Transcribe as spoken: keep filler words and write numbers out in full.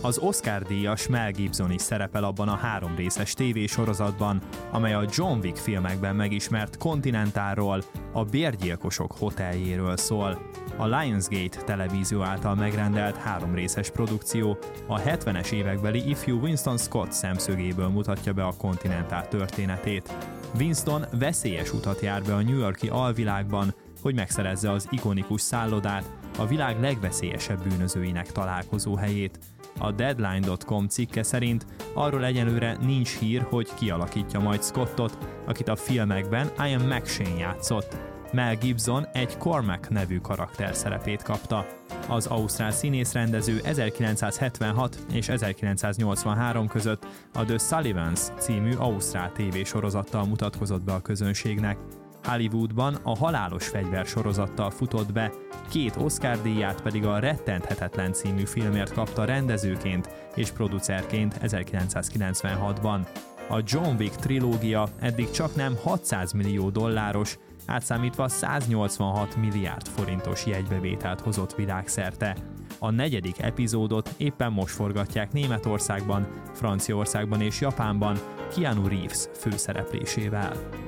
Az Oscar-díjas Mel Gibson is szerepel abban a három részes tévésorozatban, amely a John Wick filmekben megismert Continentalról, a bérgyilkosok hoteljéről szól. A Lionsgate televízió által megrendelt három részes produkció a hetvenes évekbeli ifjú Winston Scott szemszögéből mutatja be a Continental történetét. Winston veszélyes utat jár be a New York-i alvilágban, hogy megszerezze az ikonikus szállodát, a világ legveszélyesebb bűnözőinek találkozó helyét. A Deadline pont com cikke szerint arról egyelőre nincs hír, hogy ki alakítja majd Scottot, akit a filmekben Ian McShane játszott. Mel Gibson egy Cormac nevű karakter szerepét kapta. Az ausztrál színész-rendező ezerkilencszázhetvenhat és ezerkilencszáznyolcvanhárom között a The Sullivans című ausztrál tévésorozattal mutatkozott be a közönségnek. Hollywoodban a Halálos fegyver sorozattal futott be, két Oscar-díját pedig a Rettenthetetlen című filmért kapta rendezőként és producerként ezerkilencszázkilencvenhatban. A John Wick trilógia eddig csaknem hatszáz millió dolláros, átszámítva száznyolcvanhat milliárd forintos jegybevételt hozott világszerte. A negyedik epizódot éppen most forgatják Németországban, Franciaországban és Japánban Keanu Reeves főszereplésével.